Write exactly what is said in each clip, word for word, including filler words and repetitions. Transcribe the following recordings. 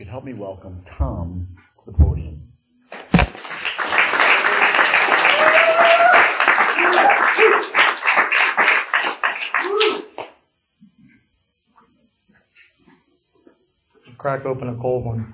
Help me welcome Tom to the podium. Crack open a cold one.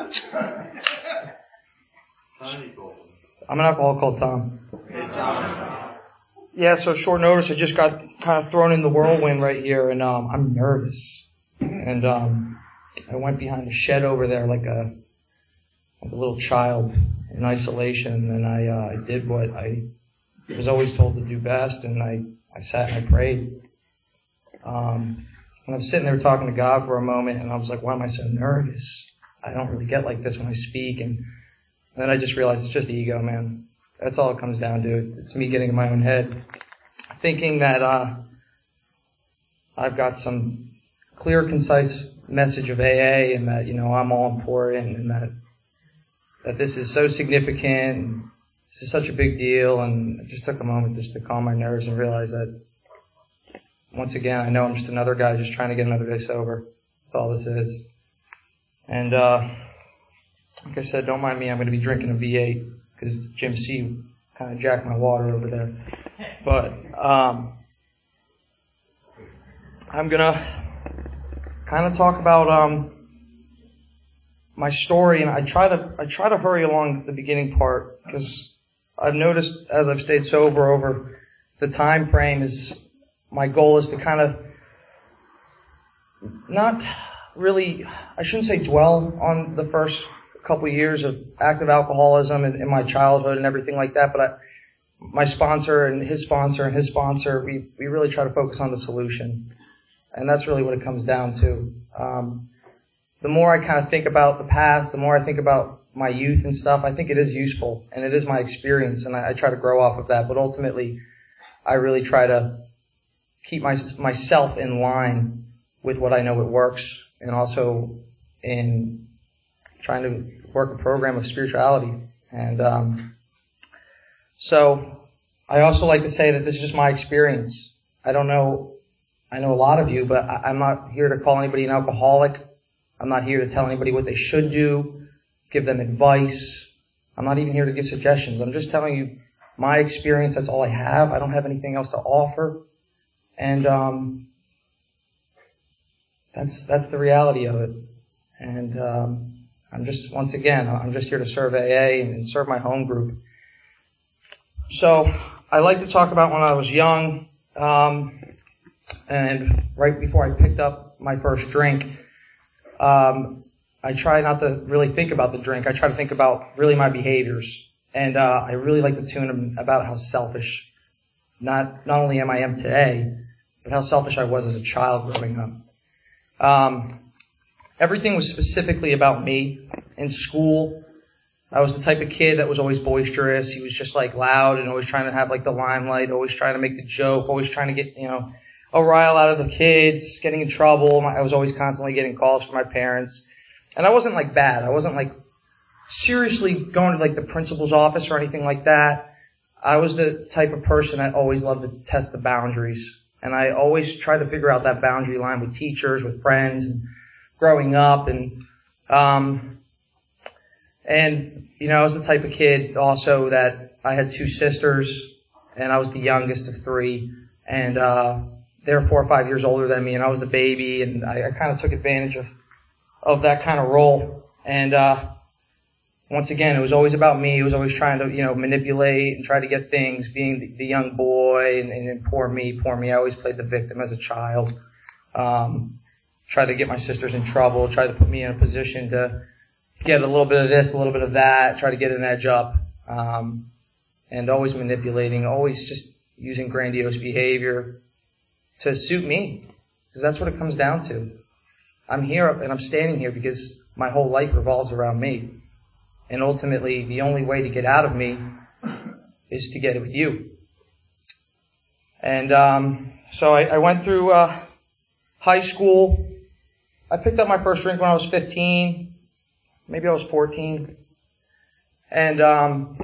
I'm an alcoholic called Tom. Hey, Tom. Yeah, so short notice, I just got kind of thrown in the whirlwind right here, and um, I'm nervous. And um, I went behind a shed over there like a like a little child in isolation, and I uh, I did what I was always told to do best, and I, I sat and I prayed. Um, and I was sitting there talking to God for a moment, and I was like, why am I so nervous? I don't really get like this when I speak. And, and then I just realized it's just ego, man. That's all it comes down to. It's, it's me getting in my own head, thinking that uh, I've got some clear, concise message of A A, and that, you know, I'm all important, and that that this is so significant, and this is such a big deal. And I just took a moment just to calm my nerves and realize that, once again, I know I'm just another guy just trying to get another day sober. That's all this is. And uh like I said, don't mind me, I'm going to be drinking a V eight because Jim C kind of jacked my water over there. But um I'm going to kind of talk about um my story, and I try to I try to hurry along the beginning part because I've noticed as I've stayed sober over the time frame is my goal is to kind of not really, I shouldn't say dwell on the first couple of years of active alcoholism in, in my childhood and everything like that, but I, my sponsor and his sponsor and his sponsor, we, we really try to focus on the solution. And that's really what it comes down to. Um, the more I kind of think about the past, the more I think about my youth and stuff, I think it is useful and it is my experience, and I, I try to grow off of that, but ultimately I really try to keep my, myself in line with what I know it works, and also in trying to work a program of spirituality. And um, so I also like to say that this is just my experience. I don't know, I know a lot of you, but I, I'm not here to call anybody an alcoholic. I'm not here to tell anybody what they should do, give them advice. I'm not even here to give suggestions. I'm just telling you my experience. That's all I have. I don't have anything else to offer. And um that's that's the reality of it. And um I'm just, once again, I'm just here to serve A A and, and serve my home group. So I like to talk about when I was young, um and right before I picked up my first drink, um I try not to really think about the drink. I try to think about really my behaviors. And uh I really like to tune about how selfish not not only am I am today, but how selfish I was as a child growing up. Um, everything was specifically about me. In school, I was the type of kid that was always boisterous. He was just like loud and always trying to have like the limelight, always trying to make the joke, always trying to get, you know, a rile out of the kids, getting in trouble. I was always constantly getting calls from my parents. And I wasn't like bad. I wasn't like seriously going to like the principal's office or anything like that. I was the type of person that always loved to test the boundaries. And I always tried to figure out that boundary line with teachers, with friends, and growing up. And, um, and, you know, I was the type of kid also that I had two sisters, and I was the youngest of three. And, uh, they were four or five years older than me, and I was the baby, and I, I kind of took advantage of, of that kind of role. And, uh, once again, it was always about me. It was always trying to, you know, manipulate and try to get things, being the, the young boy, and, and poor me, poor me. I always played the victim as a child. Um, tried to get my sisters in trouble, tried to put me in a position to get a little bit of this, a little bit of that, try to get an edge up, um, and always manipulating, always just using grandiose behavior to suit me, because that's what it comes down to. I'm here and I'm standing here because my whole life revolves around me. And ultimately, the only way to get out of me is to get it with you. And um, so I, I went through uh, high school. I picked up my first drink when I was fifteen. Maybe I was fourteen. And um,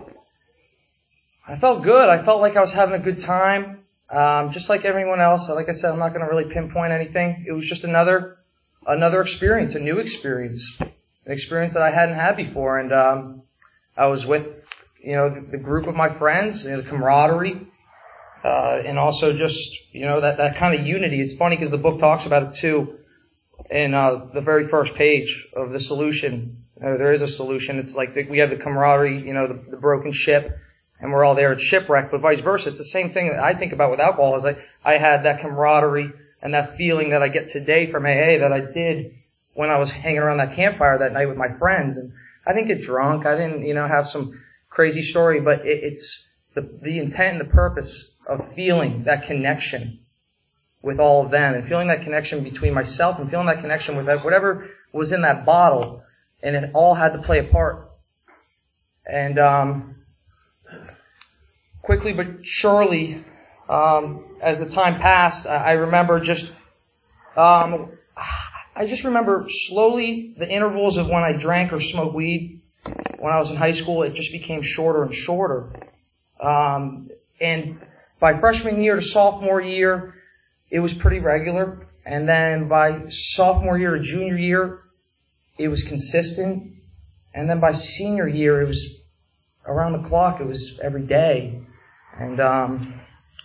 I felt good. I felt like I was having a good time. Um, just like everyone else. Like I said, I'm not going to really pinpoint anything. It was just another another experience, a new experience. an experience that I hadn't had before. And um, I was with, you know, the, the group of my friends, you know, the camaraderie, uh, and also just, you know, that, that kind of unity. It's funny because the book talks about it too in uh, the very first page of the solution. Uh, there is a solution. It's like the, we have the camaraderie, you know, the, the broken ship, and we're all there at shipwreck, but vice versa. It's the same thing that I think about with alcohol. Is I, I had that camaraderie and that feeling that I get today from A A that I did when I was hanging around that campfire that night with my friends. And I didn't get drunk. I didn't, you know, have some crazy story, but it, it's the, the intent and the purpose of feeling that connection with all of them and feeling that connection between myself and feeling that connection with that, whatever was in that bottle, and it all had to play a part. And um, quickly but surely, um, as the time passed, I, I remember just, um, I just remember slowly the intervals of when I drank or smoked weed when I was in high school, it just became shorter and shorter. Um, and by freshman year to sophomore year, it was pretty regular. And then by sophomore year to junior year, it was consistent. And then by senior year, it was around the clock. It was every day. And um,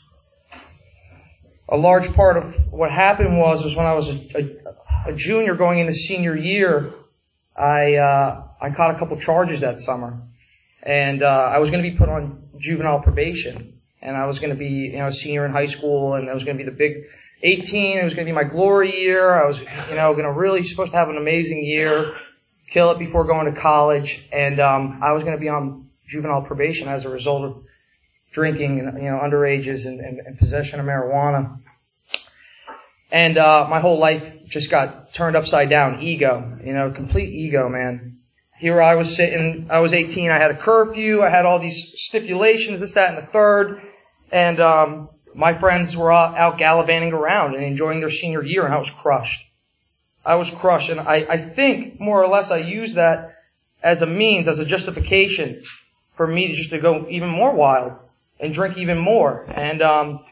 a large part of what happened was, was when I was a, a, a junior going into senior year, I uh, I caught a couple charges that summer. And uh, I was going to be put on juvenile probation. And I was going to be, you know, a senior in high school, and I was going to be the big eighteen. It was going to be my glory year. I was, you know, going to really supposed to have an amazing year, kill it before going to college. And um, I was going to be on juvenile probation as a result of drinking and, you know, underages and, and, and possession of marijuana. And uh, my whole life just got turned upside down. Ego, you know, complete ego, man. Here I was sitting, I was eighteen, I had a curfew, I had all these stipulations, this, that, and the third. And um, my friends were out, out gallivanting around and enjoying their senior year, and I was crushed. I was crushed, and I, I think more or less I used that as a means, as a justification for me to just to go even more wild and drink even more. And um,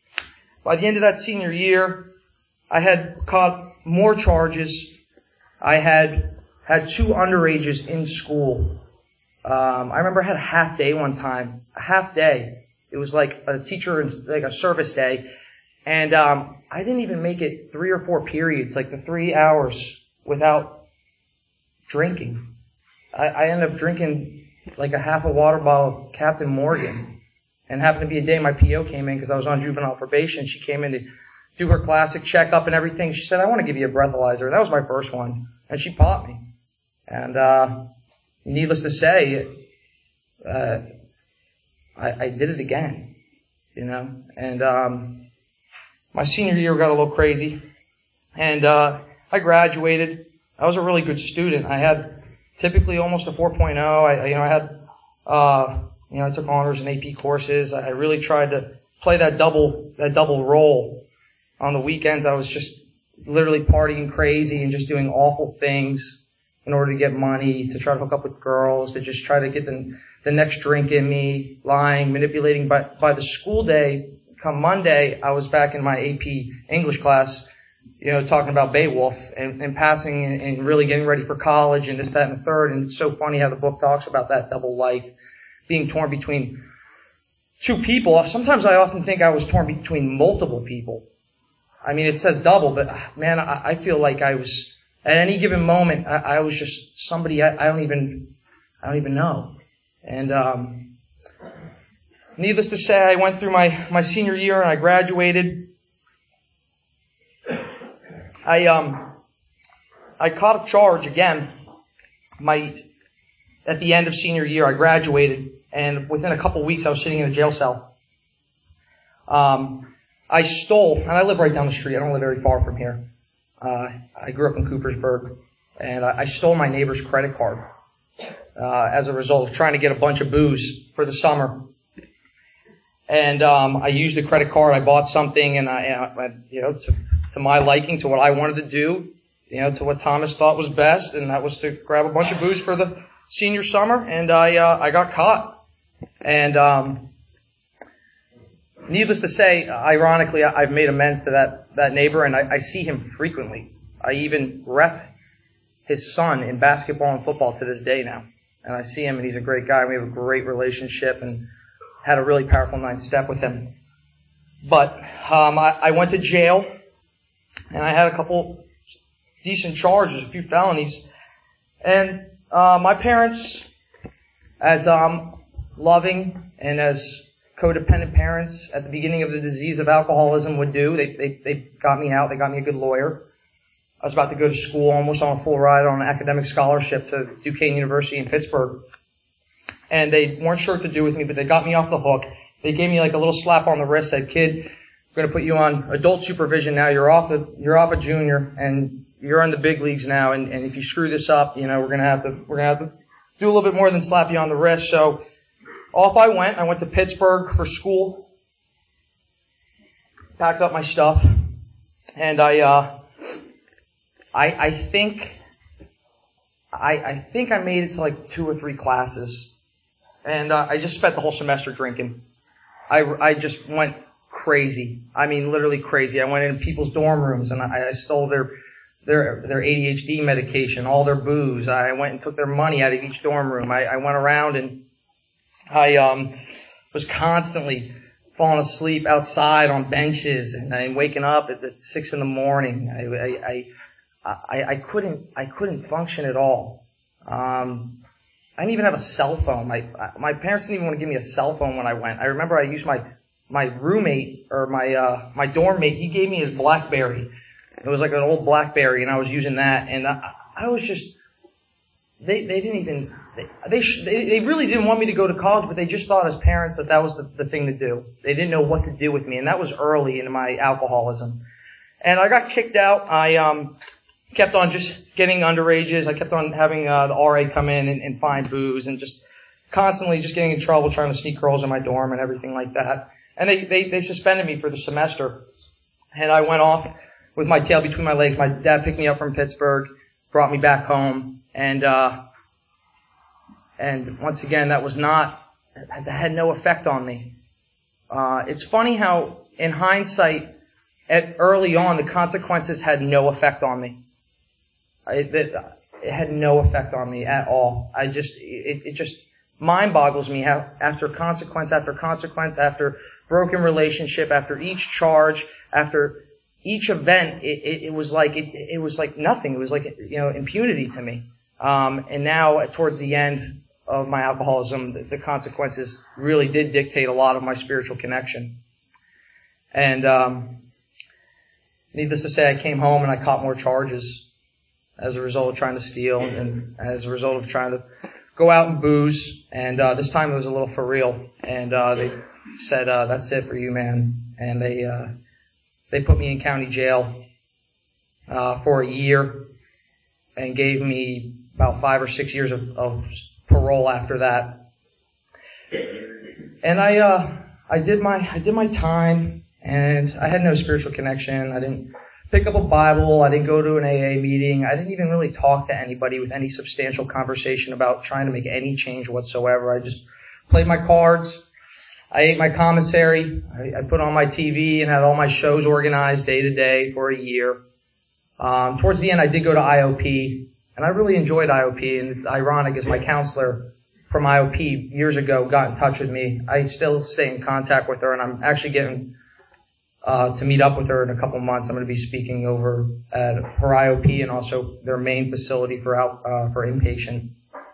by the end of that senior year, I had caught more charges. I had had two underages in school. Um, I remember I had a half day one time, a half day. It was like a teacher, like a service day. And, um, I didn't even make it three or four periods, like the three hours without drinking. I, I ended up drinking like a half a water bottle of Captain Morgan. And happened to be a day my P O came in because I was on juvenile probation. She came in to do her classic checkup and everything. She said, I want to give you a breathalyzer. And that was my first one. And she popped me. And, uh, needless to say, uh, I, I did it again, you know, and, um, my senior year got a little crazy, and, uh, I graduated. I was a really good student. I had typically almost a four point oh. I, you know, I had, uh, you know, I took honors and A P courses. I really tried to play that double, that double role. On the weekends, I was just literally partying crazy and just doing awful things in order to get money, to try to hook up with girls, to just try to get the, the next drink in me, lying, manipulating. By, by the school day, come Monday, I was back in my A P English class, you know, talking about Beowulf and, and passing and, and really getting ready for college and this, that, and the third. And it's so funny how the book talks about that double life, being torn between two people. Sometimes I often think I was torn between multiple people. I mean, it says double, but man, I, I feel like I was, at any given moment, I, I was just somebody I, I don't even, I don't even know. And, um, needless to say, I went through my, my senior year and I graduated. I, um, I caught a charge again. My, at the end of senior year, I graduated, and within a couple of weeks, I was sitting in a jail cell. Um, I stole, and I live right down the street. I don't live very far from here. Uh, I grew up in Coopersburg, and I, I stole my neighbor's credit card, uh, as a result of trying to get a bunch of booze for the summer. And, um, I used the credit card. I bought something, and I, I you know, to, to my liking, to what I wanted to do, you know, to what Thomas thought was best, and that was to grab a bunch of booze for the senior summer, and I, uh, I got caught. And, um, needless to say, ironically, I've made amends to that, that neighbor, and I, I see him frequently. I even rep his son in basketball and football to this day now. And I see him, and he's a great guy. We have a great relationship and had a really powerful ninth step with him. But um, I, I went to jail, and I had a couple decent charges, a few felonies. And uh, my parents, as um, loving and as codependent parents at the beginning of the disease of alcoholism would do, they, they, they got me out. They got me a good lawyer. I was about to go to school, almost on a full ride on an academic scholarship to Duquesne University in Pittsburgh. And they weren't sure what to do with me, but they got me off the hook. They gave me like a little slap on the wrist, said, "Kid, we're going to put you on adult supervision now. You're off a, you're off a junior, and you're in the big leagues now. And, and if you screw this up, you know, we're going to have to, we're going to have to do a little bit more than slap you on the wrist." So off I went. I went to Pittsburgh for school, packed up my stuff, and I, uh, I, I think, I, I think I made it to like two or three classes. And uh, I just spent the whole semester drinking. I, I just went crazy. I mean, literally crazy. I went in people's dorm rooms and I, I stole their, their, their A D H D medication, all their booze. I went and took their money out of each dorm room. I, I went around and I, um, was constantly falling asleep outside on benches and, and waking up at, at six in the morning. I, I, I, I couldn't, I couldn't function at all. Um, I didn't even have a cell phone. My my parents didn't even want to give me a cell phone when I went. I remember I used my my roommate or my uh my dorm mate. He gave me his BlackBerry. It was like an old BlackBerry, and I was using that. And I, I was just they they didn't even they they, sh- they they really didn't want me to go to college, but they just thought as parents that that was the, the thing to do. They didn't know what to do with me, and that was early in my alcoholism. And I got kicked out. I um. kept on just getting underages. I kept on having uh, the R A come in and, and find booze and just constantly just getting in trouble trying to sneak girls in my dorm and everything like that. And they, they, they suspended me for the semester. And I went off with my tail between my legs. My dad picked me up from Pittsburgh, brought me back home. And, uh, and once again, that was not, that had no effect on me. Uh, it's funny how in hindsight, at early on, the consequences had no effect on me. It, it, it had no effect on me at all. I just, it, it just mind boggles me how after consequence after consequence, after broken relationship, after each charge, after each event, it, it, it was like, it, it was like nothing. It was like, you know, impunity to me. Um, and now towards the end of my alcoholism, the, the consequences really did dictate a lot of my spiritual connection. And, um, needless to say, I came home and I caught more charges as a result of trying to steal and as a result of trying to go out and booze. And uh, this time it was a little for real. And uh, they said, uh, "That's it for you, man." And they uh, they put me in county jail uh, for a year and gave me about five or six years of, of parole after that. And I uh, I did my I did my time, and I had no spiritual connection. I didn't pick up a Bible. I didn't go to an A A meeting. I didn't even really talk to anybody with any substantial conversation about trying to make any change whatsoever. I just played my cards. I ate my commissary. I, I put on my T V and had all my shows organized day to day for a year. Um, towards the end, I did go to I O P, and I really enjoyed I O P. And it's ironic, as my counselor from I O P years ago got in touch with me. I still stay in contact with her, and I'm actually getting Uh, to meet up with her in a couple months. I'm going to be speaking over at her I O P and also their main facility for out, uh, for inpatient.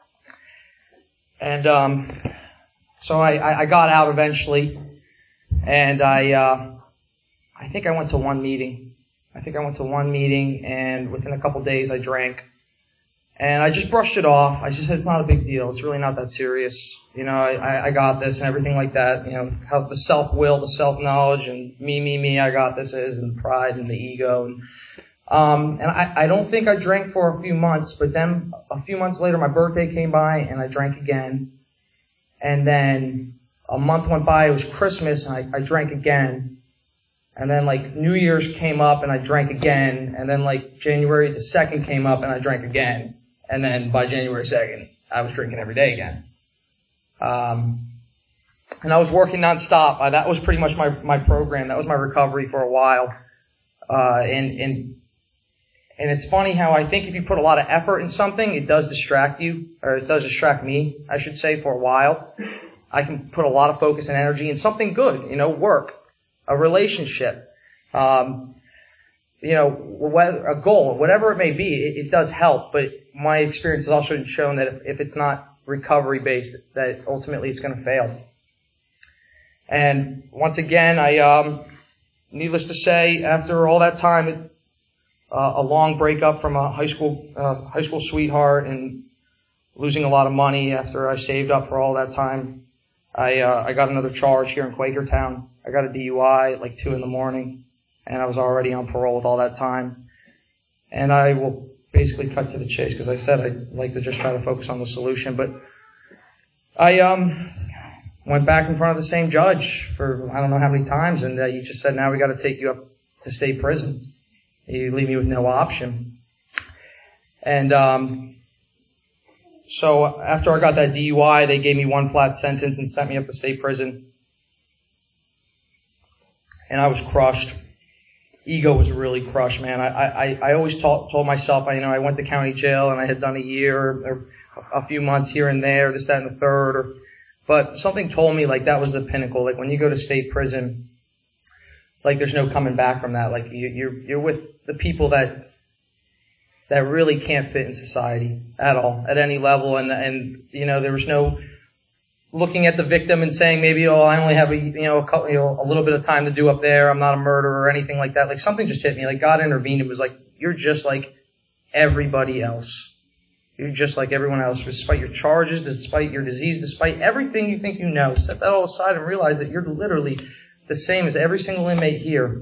And, um, so I, I, I got out eventually, and I, uh, I think I went to one meeting. I think I went to one meeting, and within a couple days I drank. And I just brushed it off. I just said, it's not a big deal. It's really not that serious. You know, I, I got this and everything like that. You know, how the self-will, the self-knowledge, and me, me, me, I got this is, and the pride and the ego. And, um, and I, I don't think I drank for a few months, but then a few months later, my birthday came by and I drank again. And then a month went by, it was Christmas, and I, I drank again. And then like New Year's came up and I drank again. And then like January the second came up and I drank again. And then by January second, I was drinking every day again. Um, and I was working nonstop. Uh, that was pretty much my, my program. That was my recovery for a while. Uh, and, and, And it's funny how I think if you put a lot of effort in something, it does distract you, or it does distract me, I should say, for a while. I can put a lot of focus and energy in something good, you know, work, a relationship, um, you know, whether, a goal, whatever it may be, it, it does help. But my experience has also shown that if, if it's not recovery based, that ultimately it's going to fail. And once again, I, um, needless to say, after all that time, it, uh, a long breakup from a high school, uh, high school sweetheart and losing a lot of money after I saved up for all that time, I, uh, I got another charge here in Quakertown. I got a D U I at like two in the morning, and I was already on parole with all that time. And I will basically cut to the chase because I said I'd like to just try to focus on the solution. But I, um, went back in front of the same judge for I don't know how many times, and uh, he just said, now we got to take you up to state prison. You leave me with no option. And um, so after I got that D U I, they gave me one flat sentence and sent me up to state prison. And I was crushed. Ego was really crushed, man. I I, I always told, told myself, I, you know, I went to county jail and I had done a year or a few months here and there, this, that, and the third, or but something told me like that was the pinnacle. Like when you go to state prison, like there's no coming back from that. Like you, you're you're with the people that that really can't fit in society at all, at any level. And and you know there was no looking at the victim and saying maybe oh I only have a you know a couple, you know a little bit of time to do up there. I'm not a murderer or anything like that. Like something just hit me. Like God intervened and was like, you're just like everybody else. You're just like everyone else, despite your charges, despite your disease, despite everything you think you know. Set that all aside and realize that you're literally the same as every single inmate here.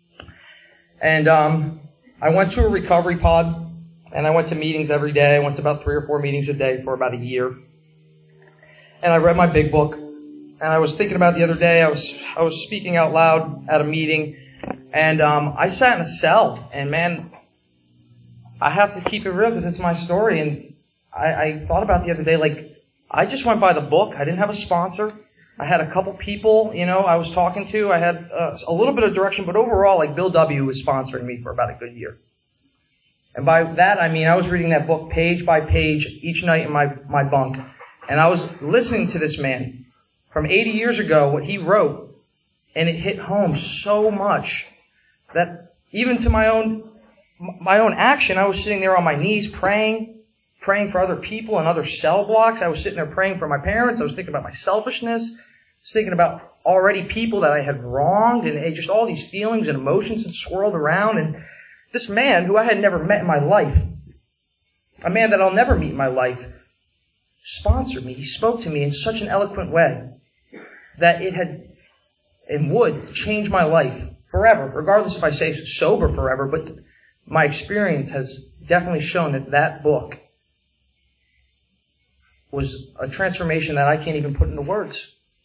And um, I went to a recovery pod, and I went to meetings every day. I went to about three or four meetings a day for about a year. And I read my big book. And I was thinking about the other day, I was I was speaking out loud at a meeting, and um, I sat in a cell, and man, I have to keep it real because it's my story. And I, I thought about the other day, like, I just went by the book. I didn't have a sponsor. I had a couple people, you know, I was talking to. I had uh, a little bit of direction, but overall, like, Bill W. was sponsoring me for about a good year. And by that, I mean, I was reading that book page by page each night in my, my bunk. And I was listening to this man from eighty years ago, what he wrote, and it hit home so much that even to my own my own action, I was sitting there on my knees praying, praying for other people in other cell blocks. I was sitting there praying for my parents. I was thinking about my selfishness. I was thinking about already people that I had wronged, and it, just all these feelings and emotions had swirled around. And this man who I had never met in my life, a man that I'll never meet in my life, sponsored me. He spoke to me in such an eloquent way that it had and would change my life forever, regardless if I say sober forever, but my experience has definitely shown that that book was a transformation that I can't even put into words.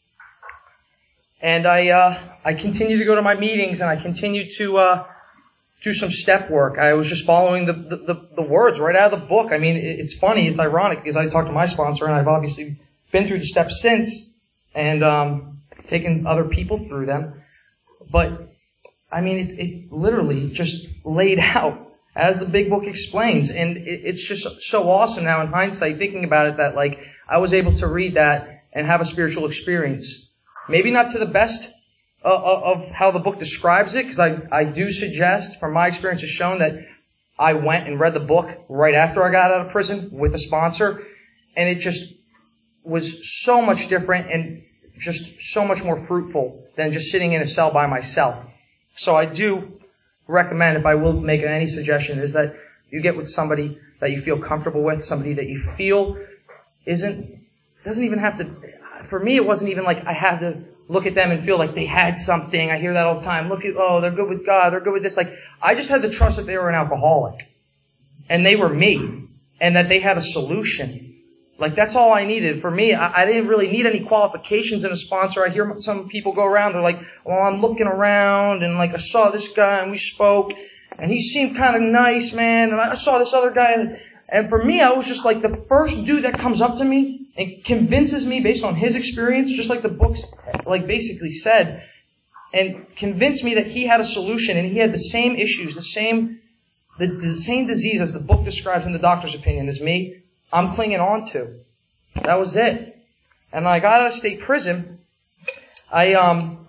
And I uh, I continue to go to my meetings, and I continue to uh, do some step work. I was just following the, the, the, the words right out of the book. I mean, it, it's funny, it's ironic, because I talked to my sponsor, and I've obviously been through the steps since, and um, taken other people through them. But I mean, it's, it's literally just laid out as the big book explains. And it, it's just so awesome now in hindsight thinking about it that like I was able to read that and have a spiritual experience. Maybe not to the best uh, of how the book describes it, because I, I do suggest, from my experience has shown, that I went and read the book right after I got out of prison with a sponsor. And it just was so much different and just so much more fruitful than just sitting in a cell by myself. So I do recommend, if I will make any suggestion, is that you get with somebody that you feel comfortable with, somebody that you feel isn't, doesn't even have to, for me it wasn't even like I had to look at them and feel like they had something. I hear that all the time. Look at, oh, they're good with God, they're good with this. Like, I just had to trust that they were an alcoholic. And they were me. And that they had a solution. Like, that's all I needed. For me, I, I didn't really need any qualifications in a sponsor. I hear some people go around, they're like, well, I'm looking around, and like, I saw this guy, and we spoke, and he seemed kind of nice, man, and I saw this other guy, and, and for me, I was just like, the first dude that comes up to me and convinces me based on his experience, just like the books, like, basically said, and convinced me that he had a solution, and he had the same issues, the same the, the same disease as the book describes in the doctor's opinion as me, I'm clinging on to. That was it. And when I got out of state prison, I, um,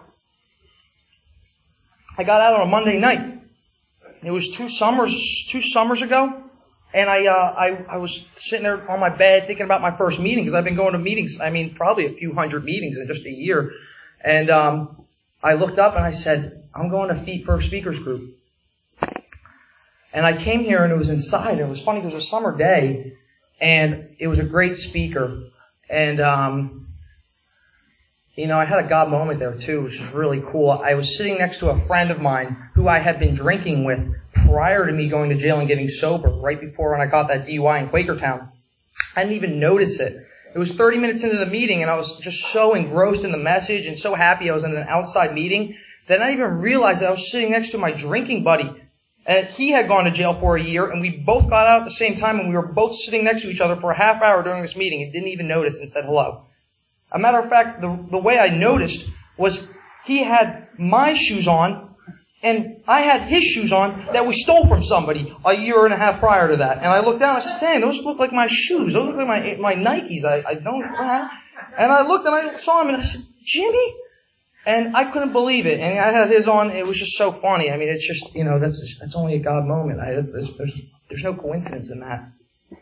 I got out on a Monday night. It was two summers, two summers ago. And I, uh, I, I was sitting there on my bed thinking about my first meeting, because I've been going to meetings, I mean, probably a few hundred meetings in just a year. And, um, I looked up and I said, I'm going to Feet First Speakers Group. And I came here and it was inside. And it was funny, it was a summer day and it was a great speaker. And, um, you know, I had a God moment there too, which was really cool. I was sitting next to a friend of mine who I had been drinking with prior to me going to jail and getting sober, right before when I got that D U I in Quakertown. I didn't even notice it. It was thirty minutes into the meeting and I was just so engrossed in the message and so happy I was in an outside meeting that I didn't even realize that I was sitting next to my drinking buddy. And he had gone to jail for a year and we both got out at the same time and we were both sitting next to each other for a half hour during this meeting and didn't even notice and said hello. A matter of fact, the, the way I noticed was he had my shoes on and I had his shoes on that we stole from somebody a year and a half prior to that. And I looked down and I said, dang, those look like my shoes. Those look like my my Nikes. I, I don't... And I looked and I saw him and I said, Jimmy? And I couldn't believe it. And I had his on. It was just so funny. I mean, it's just, you know, that's that's only a God moment. I, there's, there's, there's no coincidence in that.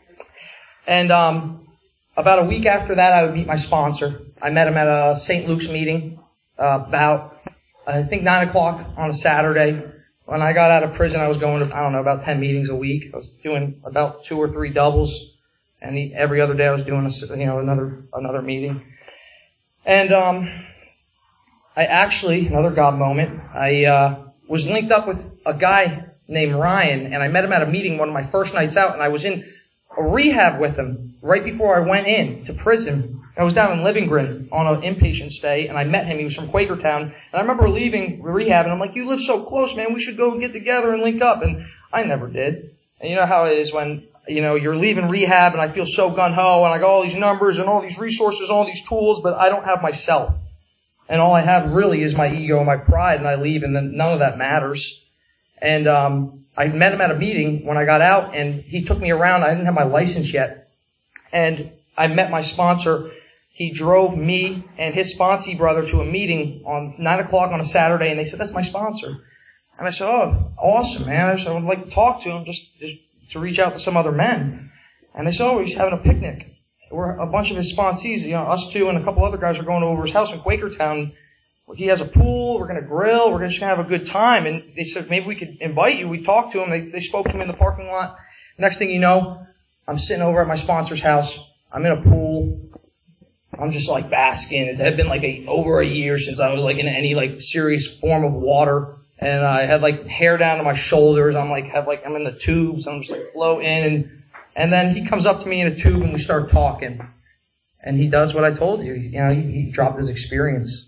And um, about a week after that, I would meet my sponsor. I met him at a Saint Luke's meeting uh, about, I think, nine o'clock on a Saturday. When I got out of prison, I was going to, I don't know, about ten meetings a week. I was doing about two or three doubles. And he, every other day I was doing, a, you know, another another meeting. And um, I actually, another God moment, I uh, was linked up with a guy named Ryan, and I met him at a meeting one of my first nights out, and I was in a rehab with him right before I went in to prison. I was down in Livinggreen on an inpatient stay, and I met him. He was from Quakertown. And I remember leaving rehab, and I'm like, you live so close, man. We should go get together and link up. And I never did. And you know how it is when, you know, you're leaving rehab, and I feel so gung-ho, and I got all these numbers and all these resources, all these tools, but I don't have myself. And all I have really is my ego and my pride, and I leave, and then none of that matters. And um I met him at a meeting when I got out, and he took me around. I didn't have my license yet. And I met my sponsor. He drove me and his sponsee brother to a meeting on nine o'clock on a Saturday, and they said, that's my sponsor. And I said, oh, awesome, man. I said, I would like to talk to him just, just to reach out to some other men. And they said, oh, he's having a picnic. We're a bunch of his sponsees, you know, us two and a couple other guys are going over his house in Quakertown. He has a pool. We're going to grill. We're just going to have a good time. And they said, maybe we could invite you. We talked to him. They, they spoke to him in the parking lot. Next thing you know, I'm sitting over at my sponsor's house. I'm in a pool. I'm just like basking. It had been like a, over a year since I was like in any like serious form of water. And I had like hair down to my shoulders. I'm like, have like, I'm in the tubes. I'm just like floating. And, and then he comes up to me in a tube and we start talking. And he does what I told you. You know, he, he dropped his experience.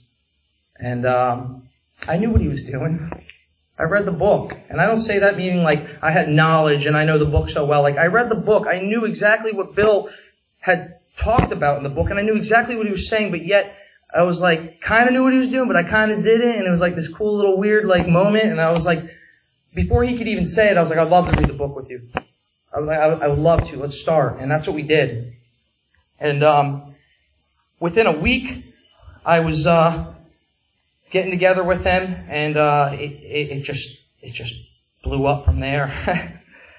And um I knew what he was doing. I read the book. And I don't say that meaning like I had knowledge and I know the book so well. Like I read the book. I knew exactly what Bill had talked about in the book. And I knew exactly what he was saying. But yet I was like, kind of knew what he was doing, but I kind of didn't. And it was like this cool little weird like moment. And I was like, before he could even say it, I was like, I'd love to read the book with you. I was like, I would love to. Let's start. And that's what we did. And um within a week, I was uh getting together with him, and uh it, it, it just it just blew up from there.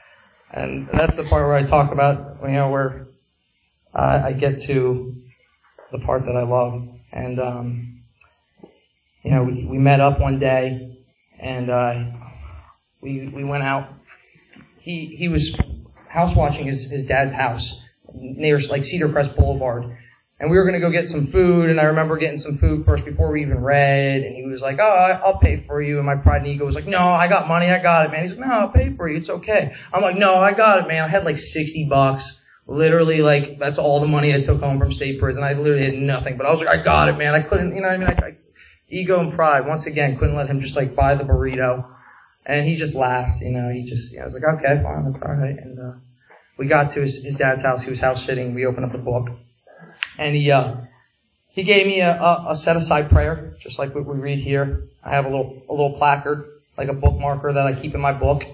And that's the part where I talk about, you know, where uh, I get to the part that I love. And um you know, we, we met up one day, and uh we we went out. He he was house watching his his dad's house near like Cedar Crest Boulevard. And we were going to go get some food, and I remember getting some food first before we even read, and he was like, oh, I'll pay for you, and my pride and ego was like, no, I got money, I got it, man. He's like, no, I'll pay for you, it's okay. I'm like, no, I got it, man. I had like sixty bucks, literally, like, that's all the money I took home from state prison. I literally had nothing, but I was like, I got it, man. I couldn't, you know what I mean? I, I, ego and pride, once again, couldn't let him just like buy the burrito, and he just laughed, you know, he just, you know, I was like, okay, fine, that's alright, and uh we got to his, his dad's house. He was house sitting. We opened up the book. And he uh he gave me a, a, a set-aside prayer, just like what we read here. I have a little a little placard, like a bookmarker that I keep in my book.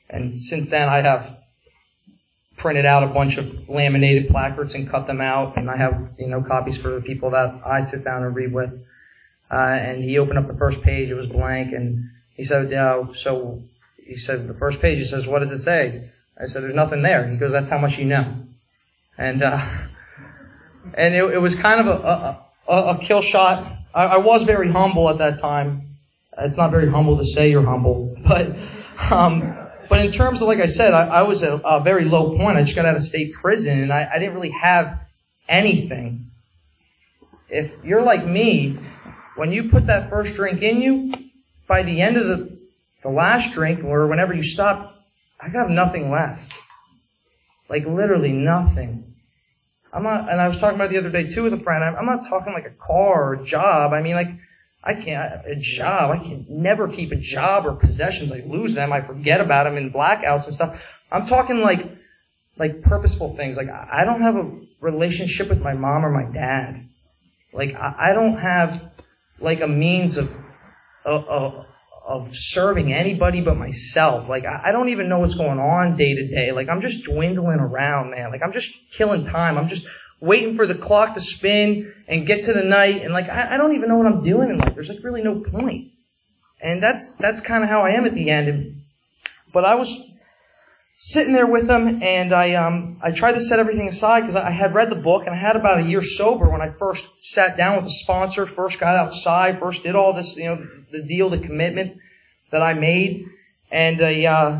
And since then, I have printed out a bunch of laminated placards and cut them out, and I have, you know, copies for the people that I sit down and read with. Uh, and he opened up the first page, it was blank, and he said, uh, so, he said, the first page, he says, what does it say? I said, there's nothing there. He goes, that's how much you know. And, uh, and it, it was kind of a, a, a kill shot. I, I was very humble at that time. It's not very humble to say you're humble, but, um, But in terms of, like I said, I, I was at a very low point. I just got out of state prison, and I, I didn't really have anything. If you're like me, when you put that first drink in you, by the end of the, the last drink, or whenever you stop, I got nothing left. Like literally nothing. I'm not, and I was talking about it the other day too with a friend, I'm, I'm not talking like a car or a job. I mean, like, I can't, a job, I can never keep a job or possessions. I lose them, I forget about them in blackouts and stuff. I'm talking like, like purposeful things. Like, I don't have a relationship with my mom or my dad. Like, I don't have like a means of, of, of serving anybody but myself. Like, I don't even know what's going on day to day. Like, I'm just dwindling around, man. Like, I'm just killing time. I'm just waiting for the clock to spin and get to the night, and like I, I don't even know what I'm doing in life. There's like really no point. And that's that's kind of how I am at the end. And, but I was sitting there with them, and I um I tried to set everything aside because I had read the book, and I had about a year sober when I first sat down with the sponsor, first got outside, first did all this, you know, the deal, the commitment that I made, and uh, uh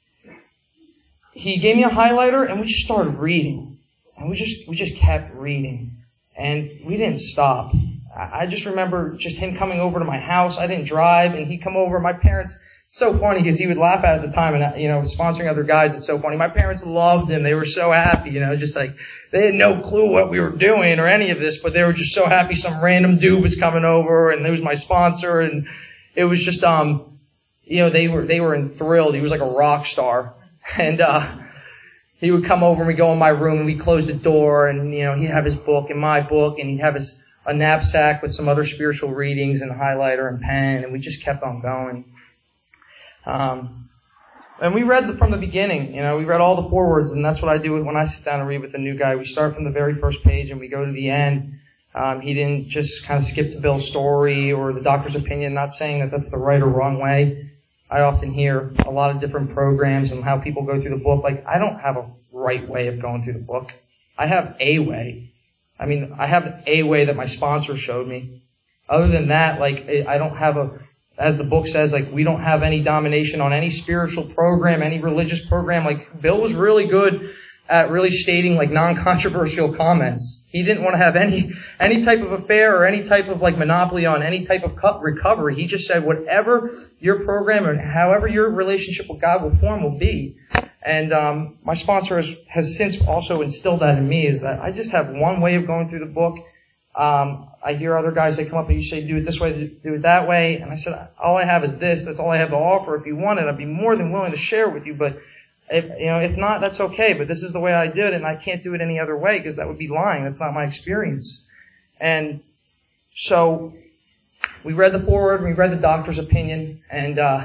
he gave me a highlighter, and we just started reading. And we just, we just kept reading. And we didn't stop. I just remember just him coming over to my house. I didn't drive, and he'd come over. My parents, it's so funny because he would laugh at it at the time, and, you know, sponsoring other guys, it's so funny. My parents loved him. They were so happy, you know, just like, they had no clue what we were doing or any of this, but they were just so happy some random dude was coming over, and he was my sponsor, and it was just, um, you know, they were, they were enthralled. He was like a rock star. And, uh, he would come over and we'd go in my room and we'd close the door, and, you know, he'd have his book and my book, and he'd have his, a knapsack with some other spiritual readings and a highlighter and pen, and we just kept on going. Um, and we read the, from the beginning, you know, we read all the forewords, and that's what I do when I sit down and read with a new guy. We start from the very first page and we go to the end. Um, he didn't just kind of skip to Bill's story or the doctor's opinion, not saying that that's the right or wrong way. I often hear a lot of different programs and how people go through the book. Like, I don't have a right way of going through the book. I have a way. I mean, I have a way that my sponsor showed me. Other than that, like, I don't have a, as the book says, like, we don't have any domination on any spiritual program, any religious program. Like, Bill was really good at really stating, like, non-controversial comments. He didn't want to have any, any type of affair or any type of, like, monopoly on any type of recovery. He just said whatever your program and however your relationship with God will form will be. And, um, my sponsor has, has since also instilled that in me, is that I just have one way of going through the book. Um, I hear other guys, they come up and you say, do it this way, do it that way. And I said, all I have is this. That's all I have to offer. If you want it, I'd be more than willing to share with you. But if, you know, if not, that's okay. But this is the way I did it, and I can't do it any other way because that would be lying. That's not my experience. And so we read the foreword, we read the doctor's opinion, and, uh,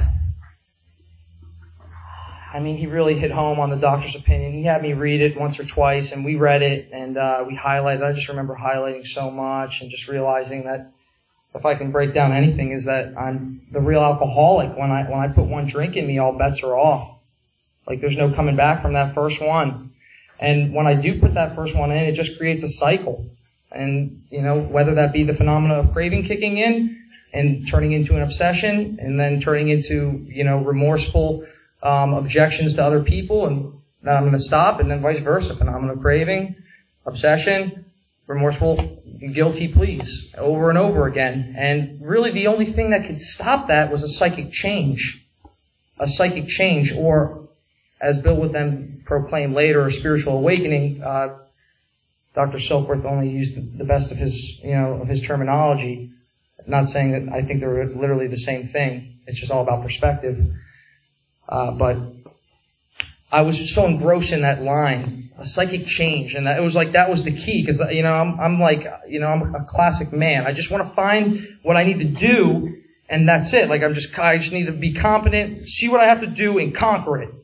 I mean, he really hit home on the doctor's opinion. He had me read it once or twice, and we read it, and, uh, we highlighted. I just remember highlighting so much and just realizing that if I can break down anything, is that I'm the real alcoholic. When I, when I put one drink in me, all bets are off. Like, there's no coming back from that first one. And when I do put that first one in, it just creates a cycle. And, you know, whether that be the phenomena of craving kicking in and turning into an obsession, and then turning into, you know, remorseful um objections to other people, and then I'm going to stop, and then vice versa. Phenomena of craving, obsession, remorseful, guilty pleas, over and over again. And really the only thing that could stop that was a psychic change. A psychic change, or, as Bill would then proclaim later, a spiritual awakening. Uh, Doctor Silkworth only used the best of his, you know, of his terminology. Not saying that I think they're literally the same thing. It's just all about perspective. Uh, but I was just so engrossed in that line, a psychic change, and that, it was like that was the key, because, you know, I'm, I'm like, you know, I'm a classic man. I just want to find what I need to do, and that's it. Like, I'm just, I just need to be competent, see what I have to do, and conquer it.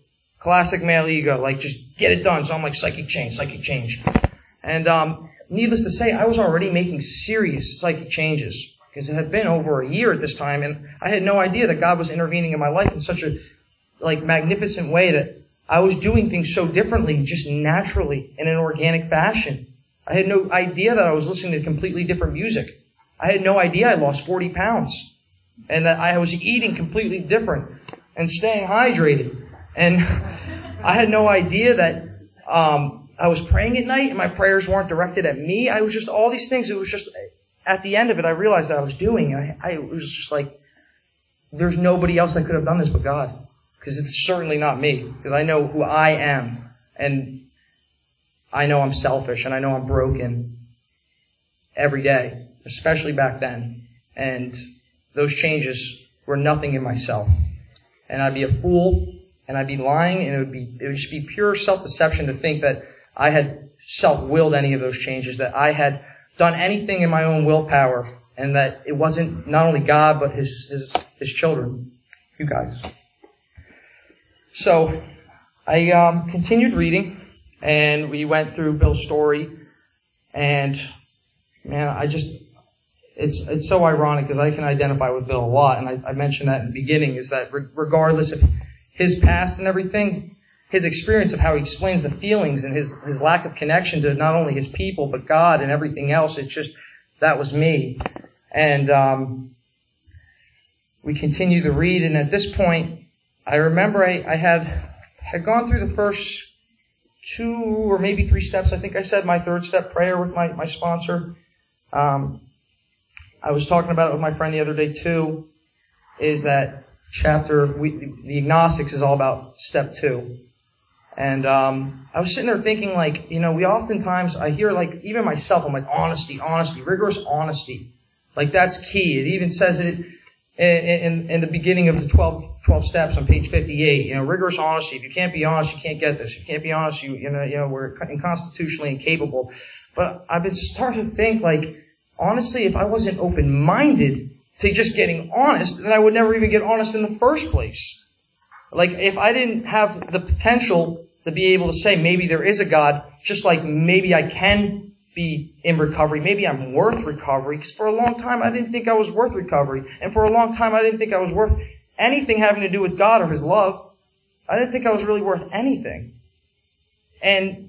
Classic male ego, like just get it done. So I'm like, psychic change, psychic change. And um, needless to say, I was already making serious psychic changes because it had been over a year at this time, and I had no idea that God was intervening in my life in such a like magnificent way that I was doing things so differently, just naturally in an organic fashion. I had no idea that I was listening to completely different music. I had no idea I lost forty pounds and that I was eating completely different and staying hydrated. And I had no idea that um, I was praying at night and my prayers weren't directed at me. I was just all these things. It was just at the end of it, I realized that I was doing. I, I it was just like there's nobody else that could have done this but God, because it's certainly not me. Because I know who I am, and I know I'm selfish, and I know I'm broken every day, especially back then. And those changes were nothing in myself, and I'd be a fool. And I'd be lying, and it would be it would just be pure self-deception to think that I had self-willed any of those changes, that I had done anything in my own willpower, and that it wasn't not only God, but His His, his children, you guys. So I um, continued reading, and we went through Bill's story, and man, I just it's it's so ironic because I can identify with Bill a lot, and I, I mentioned that in the beginning, is that re- regardless of his past and everything, his experience of how he explains the feelings and his, his lack of connection to not only his people, but God and everything else, it's just, that was me. And um, we continue to read, and at this point, I remember I, I had had gone through the first two or maybe three steps. I think I said my third step prayer with my, my sponsor. Um, I was talking about it with my friend the other day too, is that chapter, we, the agnostics is all about step two. And um, I was sitting there thinking, like, you know, we oftentimes, I hear, like, even myself, I'm like, honesty, honesty, rigorous honesty. Like, that's key. It even says it in, in, in the beginning of the twelve, twelve steps on page fifty-eight. You know, rigorous honesty. If you can't be honest, you can't get this. If you can't be honest, you, you know, you know, we're constitutionally incapable. But I've been starting to think, like, honestly, if I wasn't open-minded to just getting honest, then I would never even get honest in the first place. Like, if I didn't have the potential to be able to say maybe there is a God, just like maybe I can be in recovery, maybe I'm worth recovery, because for a long time I didn't think I was worth recovery, and for a long time I didn't think I was worth anything having to do with God or His love. I didn't think I was really worth anything. And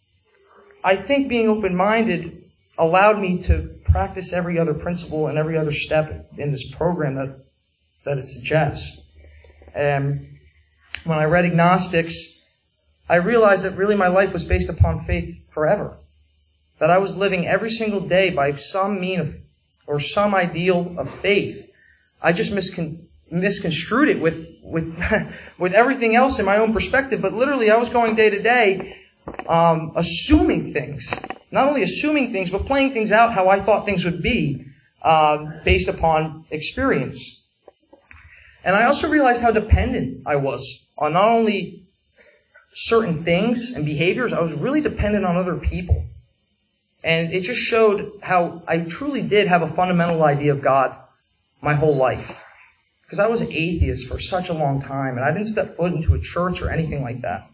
I think being open-minded allowed me to practice every other principle and every other step in this program that that it suggests. And when I read Agnostics, I realized that really my life was based upon faith forever. That I was living every single day by some mean of, or some ideal of faith. I just miscon- misconstrued it with with with everything else in my own perspective. But literally, I was going day to day, um, assuming things. Not only assuming things, but playing things out how I thought things would be, uh, based upon experience. And I also realized how dependent I was on not only certain things and behaviors, I was really dependent on other people. And it just showed how I truly did have a fundamental idea of God my whole life. Because I was an atheist for such a long time, and I didn't step foot into a church or anything like that.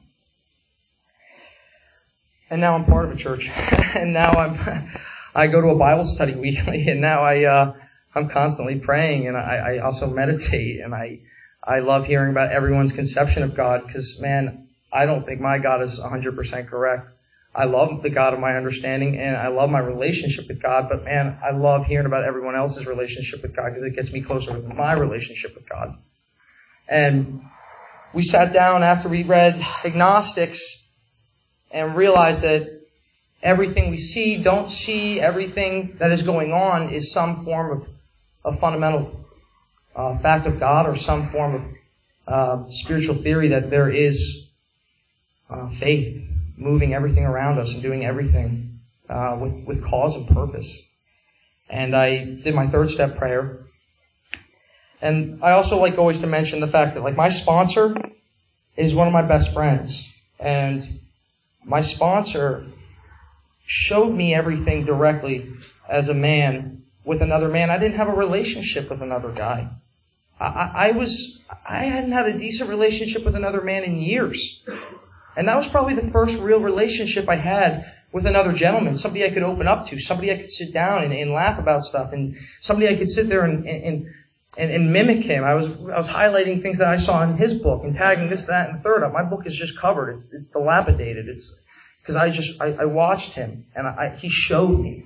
And now I'm part of a church, and now I'm, I go to a Bible study weekly, and now I, uh, I'm constantly praying, and I, I also meditate, and I, I love hearing about everyone's conception of God, because man, I don't think my God is one hundred percent correct. I love the God of my understanding, and I love my relationship with God, but man, I love hearing about everyone else's relationship with God, because it gets me closer with my relationship with God. And we sat down after we read Agnostics, and realize that everything we see, don't see, everything that is going on is some form of a fundamental uh, fact of God, or some form of uh, spiritual theory that there is uh, faith moving everything around us and doing everything uh, with, with cause and purpose. And I did my third step prayer. And I also like always to mention the fact that, like, my sponsor is one of my best friends. And my sponsor showed me everything directly as a man with another man. I didn't have a relationship with another guy. I, I was, I hadn't had a decent relationship with another man in years. And that was probably the first real relationship I had with another gentleman, somebody I could open up to, somebody I could sit down and, and laugh about stuff, and somebody I could sit there and, and, and, and mimic him. I was, I was highlighting things that I saw in his book and tagging this, that, and the third up. My book is just covered. It's, it's dilapidated. It's, cause I just, I, I watched him and I, he showed me.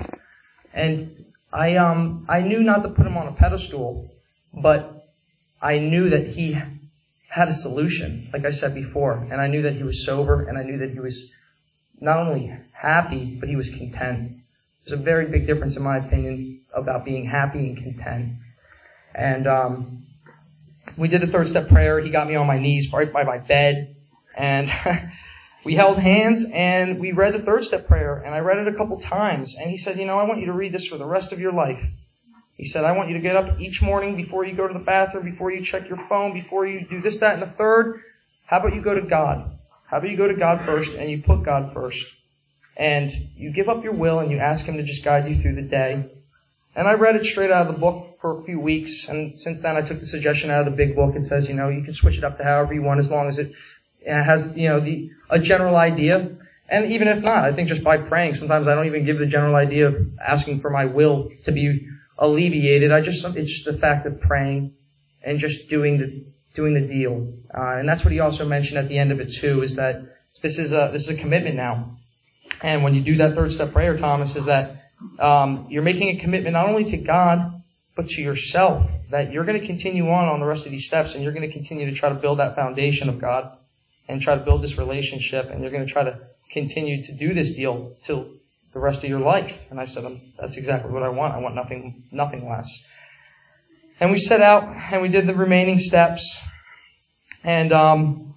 And I, um, I knew not to put him on a pedestal, but I knew that he had a solution, like I said before, and I knew that he was sober, and I knew that he was not only happy, but he was content. There's a very big difference, in my opinion, about being happy and content. And um, we did the third step prayer. He got me on my knees right by my bed, and we held hands, and we read the third step prayer, and I read it a couple times, and he said, you know, I want you to read this for the rest of your life. He said, I want you to get up each morning before you go to the bathroom, before you check your phone, before you do this, that, and the third. How about you go to God? How about you go to God first and you put God first? And you give up your will and you ask Him to just guide you through the day. And I read it straight out of the book for a few weeks. And since then I took the suggestion out of the big book. It says, you know, you can switch it up to however you want as long as it has, you know, the a general idea. And even if not, I think just by praying, sometimes I don't even give the general idea of asking for my will to be alleviated. I just, it's just the fact of praying and just doing the, doing the deal. Uh, and that's what he also mentioned at the end of it too, is that this is a, this is a commitment now. And when you do that third step prayer, Thomas, is that, um, you're making a commitment not only to God, but to yourself, that you're going to continue on on the rest of these steps, and you're going to continue to try to build that foundation of God and try to build this relationship, and you're going to try to continue to do this deal till the rest of your life. And I said, that's exactly what I want. I want nothing, nothing less. And we set out and we did the remaining steps. And, um,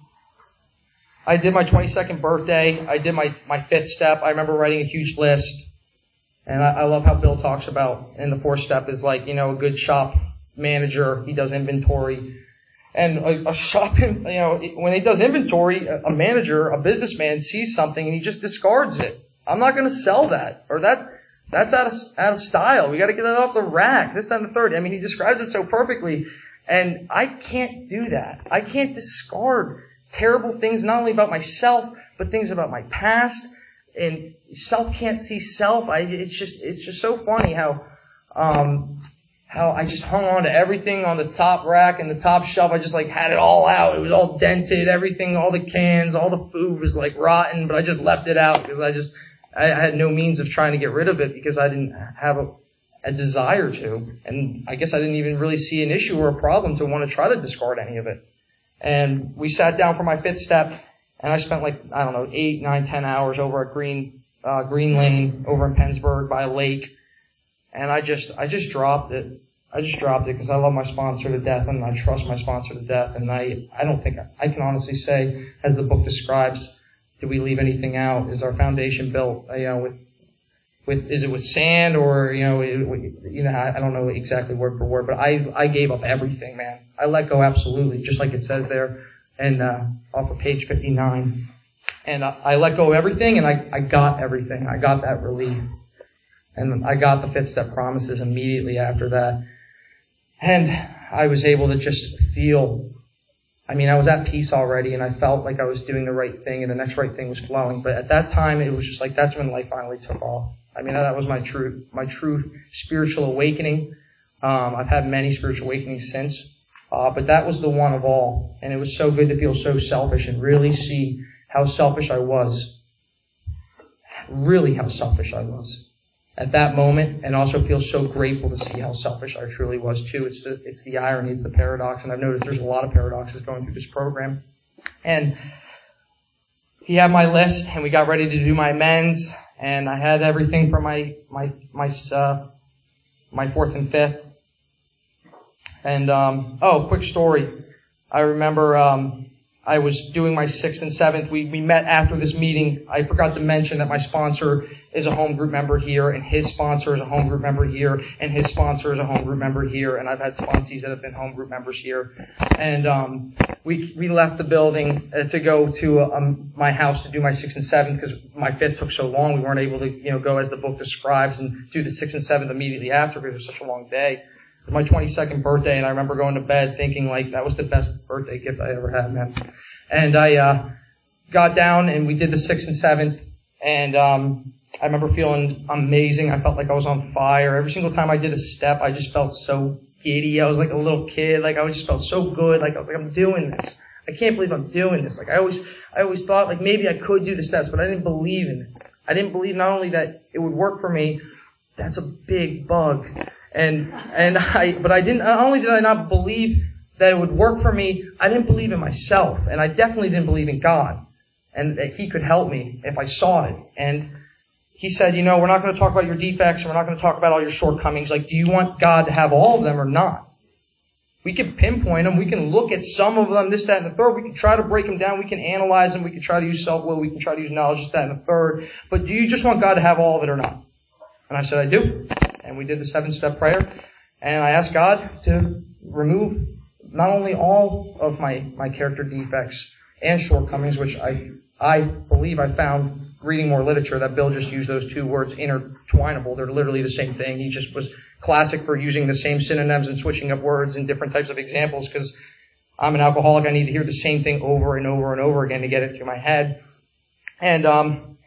I did my twenty-second birthday. I did my, my fifth step. I remember writing a huge list. And I, I love how Bill talks about in the fourth step is like, you know, a good shop manager. He does inventory. And a, a shop, you know, when he does inventory, a, a manager, a businessman sees something and he just discards it. I'm not going to sell that, or that, that's out of, out of style. We got to get that off the rack. This, that, and the third. I mean, he describes it so perfectly, and I can't do that. I can't discard terrible things, not only about myself, but things about my past. And self can't see self. I, it's just, it's just so funny how, um, how I just hung on to everything on the top rack and the top shelf. I just like had it all out. It was all dented, everything, all the cans, all the food was like rotten, but I just left it out because I just, I had no means of trying to get rid of it because I didn't have a, a desire to. And I guess I didn't even really see an issue or a problem to want to try to discard any of it. And we sat down for my fifth step, and I spent like, I don't know, eight, nine, ten hours over at Green, uh, Green Lane over in Pennsburg by a lake. And I just, I just dropped it. I just dropped it because I love my sponsor to death and I trust my sponsor to death. And I, I don't think, I can honestly say, as the book describes, did we leave anything out? Is our foundation built, you know, with, with, is it with sand or, you know, it, you know, I don't know exactly word for word, but I, I gave up everything, man. I let go absolutely, just like it says there and, uh, off of page fifty-nine. And I, I let go of everything and I, I got everything. I got that relief. And I got the fifth step promises immediately after that. And I was able to just feel, I mean, I was at peace already and I felt like I was doing the right thing and the next right thing was flowing. But at that time, it was just like, that's when life finally took off. I mean, that was my true, my true spiritual awakening. Um, I've had many spiritual awakenings since. Uh, but that was the one of all. And it was so good to feel so selfish and really see how selfish I was. Really how selfish I was at that moment, and also feel so grateful to see how selfish I truly was too. It's the, it's the irony, it's the paradox, and I've noticed there's a lot of paradoxes going through this program. And he had my list, and we got ready to do my amends, and I had everything for my my my uh, my fourth and fifth. And um, oh, quick story. I remember um, I was doing my sixth and seventh. We we met after this meeting. I forgot to mention that my sponsor is a home group member here, and his sponsor is a home group member here, and his sponsor is a home group member here, and I've had sponsees that have been home group members here. And um, we we left the building uh, to go to um, my house to do my sixth and seventh because my fifth took so long. We weren't able to, you know, go as the book describes and do the sixth and seventh immediately after because it was such a long day. was my twenty-second birthday, and I remember going to bed thinking like that was the best birthday gift I ever had, man. And I uh got down and we did the sixth and seventh, and um I remember feeling amazing. I felt like I was on fire. Every single time I did a step, I just felt so giddy. I was like a little kid. Like I just felt so good. Like I was like, I'm doing this. I can't believe I'm doing this. Like I always, I always thought like maybe I could do the steps, but I didn't believe in it. I didn't believe not only that it would work for me. That's a big bug. And, and I, but I didn't, not only did I not believe that it would work for me, I didn't believe in myself. And I definitely didn't believe in God. And that He could help me if I saw it. And He said, you know, we're not going to talk about your defects and we're not going to talk about all your shortcomings. Like, do you want God to have all of them or not? We can pinpoint them. We can look at some of them, this, that, and the third. We can try to break them down. We can analyze them. We can try to use self-will. We can try to use knowledge, this, that, and the third. But do you just want God to have all of it or not? And I said, I do. And we did the seven-step prayer. And I asked God to remove not only all of my, my character defects and shortcomings, which I, I believe I found reading more literature that Bill just used those two words intertwinable. They're literally the same thing. He just was classic for using the same synonyms and switching up words and different types of examples because I'm an alcoholic. I need to hear the same thing over and over and over again to get it through my head. And um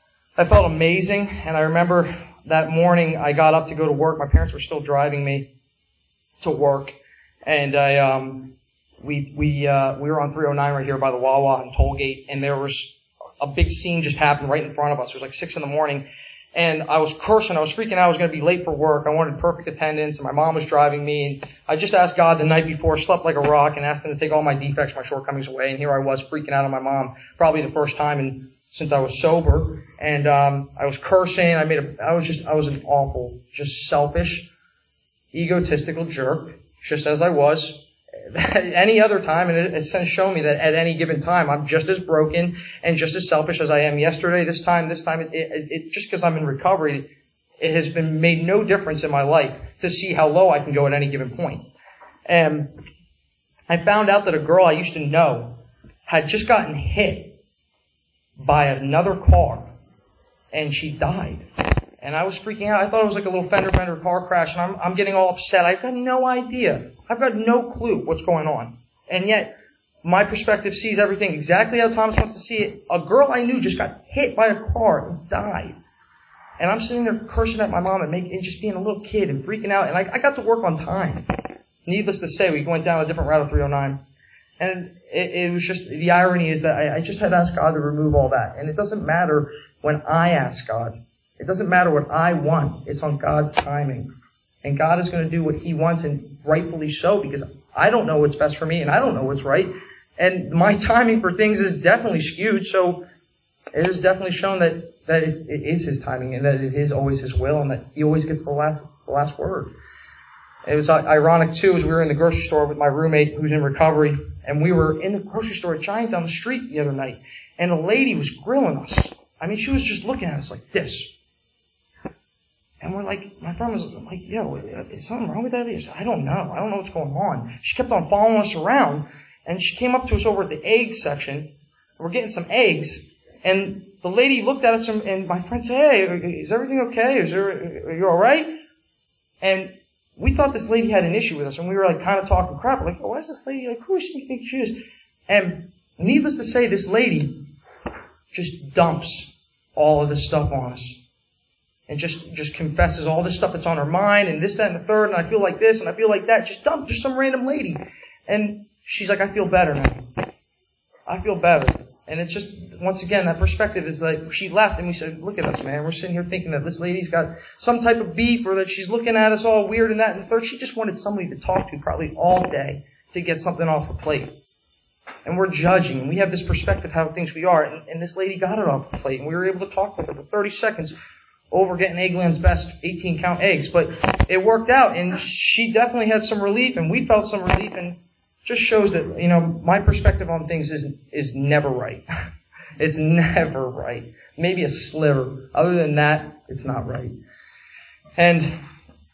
I felt amazing. And I remember that morning I got up to go to work. My parents were still driving me to work. And I um we we uh we were on three oh nine right here by the Wawa and Tollgate, and there was a big scene just happened right in front of us. It was like six in the morning. And I was cursing. I was freaking out. I was going to be late for work. I wanted perfect attendance, and my mom was driving me. And I just asked God the night before, slept like a rock, and asked Him to take all my defects, my shortcomings away. And here I was freaking out on my mom, probably the first time in, since I was sober. And um I was cursing. I made a. I was just. I was an awful, just selfish, egotistical jerk, just as I was. Any other time, and it, it's shown me that at any given time, I'm just as broken and just as selfish as I am yesterday, this time, this time. It, it, it just because I'm in recovery, it has been made no difference in my life to see how low I can go at any given point. And I found out that a girl I used to know had just gotten hit by another car, and she died. And I was freaking out. I thought it was like a little fender bender car crash, and I'm, I'm getting all upset. I've got no idea. I've got no clue what's going on. And yet, my perspective sees everything exactly how Thomas wants to see it. A girl I knew just got hit by a car and died. And I'm sitting there cursing at my mom and, making, and just being a little kid and freaking out. And I, I got to work on time. Needless to say, we went down a different route of three oh nine. And it, it was just, the irony is that I, I just had asked God to remove all that. And it doesn't matter when I ask God. It doesn't matter what I want. It's on God's timing. And God is going to do what He wants, and rightfully so, because I don't know what's best for me, and I don't know what's right. And my timing for things is definitely skewed, so it has definitely shown that, that it, it is His timing, and that it is always His will, and that He always gets the last, the last word. It was ironic, too, as we were in the grocery store with my roommate who's in recovery, and we were in the grocery store at Giant down the street the other night, and a lady was grilling us. I mean, she was just looking at us like this. And we're like, my friend was like, yo, is something wrong with that lady? I said, I don't know. I don't know what's going on. She kept on following us around, and she came up to us over at the egg section. We're getting some eggs, and the lady looked at us, and, and my friend said, hey, is everything okay? Is there, are you all right? And we thought this lady had an issue with us, and we were like kind of talking crap. We're like, oh, why is this lady, like, who does she think she is? And needless to say, this lady just dumps all of this stuff on us. And just, just confesses all this stuff that's on her mind, and this, that, and the third, and I feel like this, and I feel like that. Just dump, just some random lady. And she's like, I feel better now. I feel better. And it's just, once again, that perspective is like, she left, and we said, look at us, man. We're sitting here thinking that this lady's got some type of beef, or that she's looking at us all weird and that and the third. She just wanted somebody to talk to probably all day to get something off her plate. And we're judging, and we have this perspective how things we are, and, and this lady got it off her plate, and we were able to talk with her for thirty seconds over getting Eggland's best eighteen count eggs. But it worked out, and she definitely had some relief, and we felt some relief, and just shows that, you know, my perspective on things is is never right. It's never right. Maybe a sliver. Other than that, it's not right. And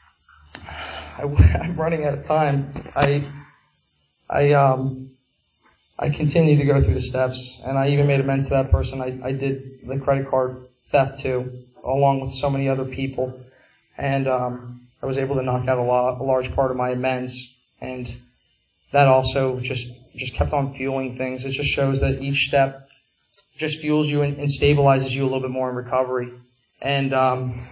I, I'm running out of time. I I um I continue to go through the steps, and I even made amends to that person. I, I did the credit card theft too, along with so many other people. and um, I was able to knock out a, lot, a large part of my amends, and that also just just kept on fueling things. It just shows that each step just fuels you and, and stabilizes you a little bit more in recovery. And um,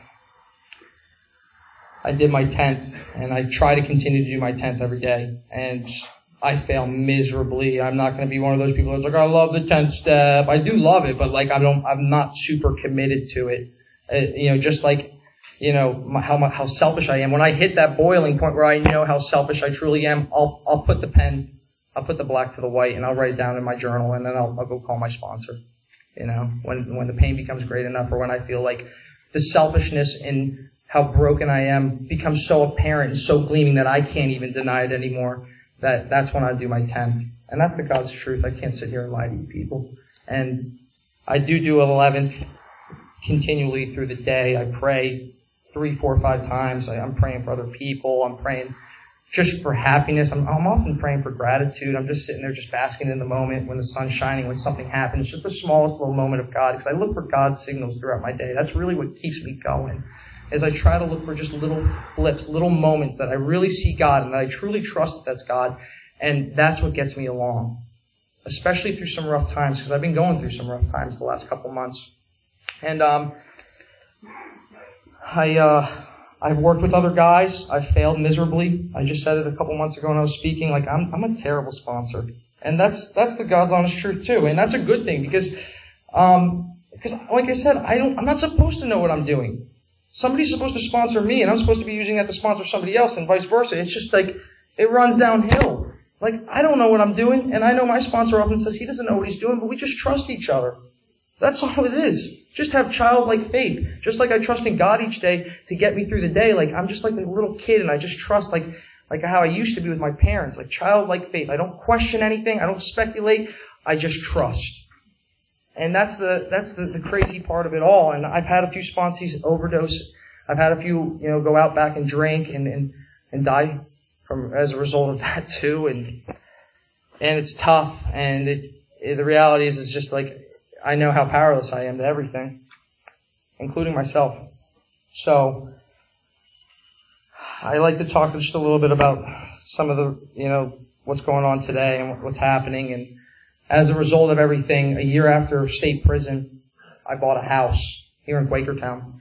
I did my tenth, and I try to continue to do my tenth every day, and I fail miserably. I'm not going to be one of those people that's like, I love the tenth step. I do love it, but like I don't, I'm not super committed to it. Uh, you know, just like, you know, my, how how selfish I am. When I hit that boiling point where I know how selfish I truly am, I'll I'll put the pen, I'll put the black to the white, and I'll write it down in my journal, and then I'll I'll go call my sponsor. You know, when when the pain becomes great enough, or when I feel like the selfishness in how broken I am becomes so apparent and so gleaming that I can't even deny it anymore. That that's when I do my tenth, and that's the God's truth. I can't sit here and lie to you people. And I do do an eleventh continually through the day. I pray three, four, five times. I, I'm praying for other people. I'm praying just for happiness. I'm, I'm often praying for gratitude. I'm just sitting there, just basking in the moment when the sun's shining, when something happens, just the smallest little moment of God. Because I look for God's signals throughout my day. That's really what keeps me going. As I try to look for just little blips, little moments that I really see God and that I truly trust that that's God, and that's what gets me along, especially through some rough times, because I've been going through some rough times the last couple months. And um, I uh, I've worked with other guys. I've failed miserably. I just said it a couple months ago when I was speaking. Like I'm I'm a terrible sponsor, and that's that's the God's honest truth too, and that's a good thing because um because like I said, I don't I'm not supposed to know what I'm doing. Somebody's supposed to sponsor me, and I'm supposed to be using that to sponsor somebody else, and vice versa. It's just like, it runs downhill. Like, I don't know what I'm doing, and I know my sponsor often says he doesn't know what he's doing, but we just trust each other. That's all it is. Just have childlike faith. Just like I trust in God each day to get me through the day. Like, I'm just like a little kid, and I just trust like, like how I used to be with my parents. Like, childlike faith. I don't question anything. I don't speculate. I just trust. And that's the that's the, the crazy part of it all. And I've had a few sponsees overdose. I've had a few, you know, go out back and drink and, and, and die from as a result of that too. And and it's tough. And it, it, the reality is, is just like I know how powerless I am to everything, including myself. So I like to talk just a little bit about some of the, you know, what's going on today and what's happening. And as a result of everything, a year after state prison, I bought a house here in Quakertown.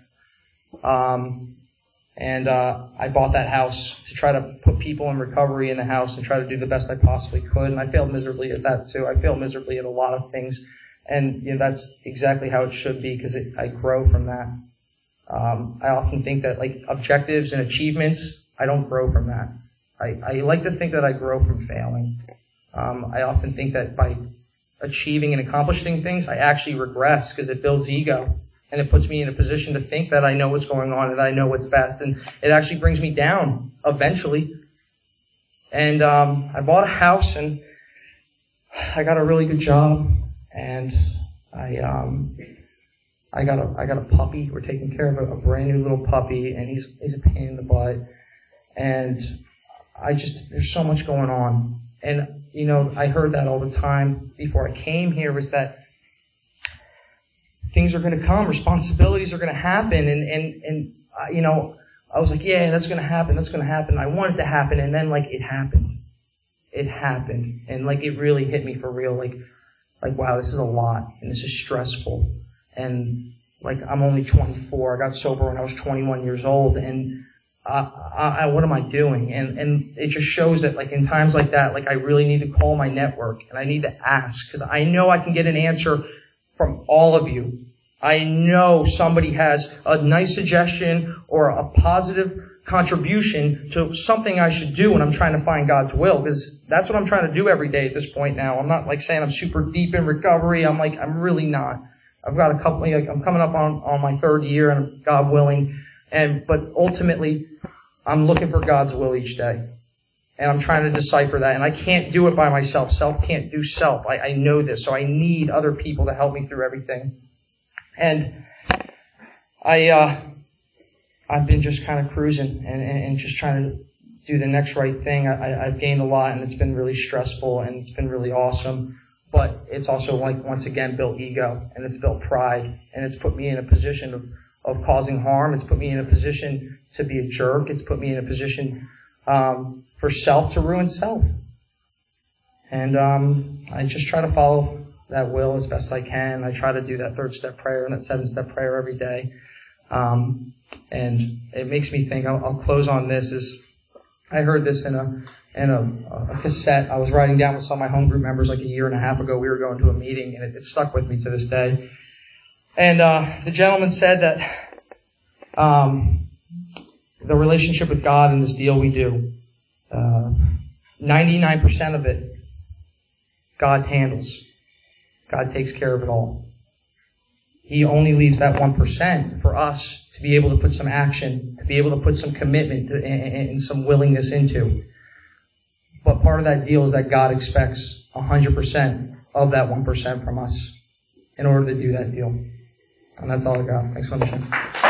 Um, and, uh, I bought that house to try to put people in recovery in the house and try to do the best I possibly could. And I failed miserably at that too. I failed miserably at a lot of things. And, you know, that's exactly how it should be because I grow from that. Um, I often think that like objectives and achievements, I don't grow from that. I, I like to think that I grow from failing. Um, I often think that by achieving and accomplishing things, I actually regress because it builds ego and it puts me in a position to think that I know what's going on and that I know what's best, and it actually brings me down eventually. And um, I bought a house and I got a really good job, and I um, I got a I got a puppy. We're taking care of a, a brand new little puppy, and he's he's a pain in the butt, and I just there's so much going on. And, you know, I heard that all the time before I came here was that things are going to come, responsibilities are going to happen. And, and, and, uh, you know, I was like, yeah, that's going to happen. That's going to happen. I want it to happen. And then like it happened. It happened. And like it really hit me for real. Like, like, wow, this is a lot and this is stressful. And like, I'm only twenty-four. I got sober when I was twenty-one years old. And Uh, I, what am I doing? And, and it just shows that like in times like that, like I really need to call my network and I need to ask because I know I can get an answer from all of you. I know somebody has a nice suggestion or a positive contribution to something I should do when I'm trying to find God's will, because that's what I'm trying to do every day at this point now. I'm not like saying I'm super deep in recovery. I'm like, I'm really not. I've got a couple, like I'm coming up on, on my third year and God willing. And, but ultimately, I'm looking for God's will each day. And I'm trying to decipher that. And I can't do it by myself. Self can't do self. I, I know this. So I need other people to help me through everything. And I, uh, I've been just kind of cruising and, and, and just trying to do the next right thing. I, I've gained a lot and it's been really stressful and it's been really awesome. But it's also like, once again, built ego and it's built pride and it's put me in a position of, of causing harm. It's put me in a position to be a jerk. It's put me in a position um, for self to ruin self. And um, I just try to follow that will as best I can. I try to do that third step prayer and that seven step prayer every day. Um, and it makes me think, I'll, I'll close on this, is I heard this in a in a, a cassette I was writing down with some of my home group members like a year and a half ago. We were going to a meeting, and it, it stuck with me to this day. And uh, the gentleman said that um, the relationship with God and this deal we do, uh, ninety-nine percent of it, God handles. God takes care of it all. He only leaves that one percent for us to be able to put some action, to be able to put some commitment to, and, and some willingness into. But part of that deal is that God expects one hundred percent of that one percent from us in order to do that deal. And that's all I got. Thanks so much.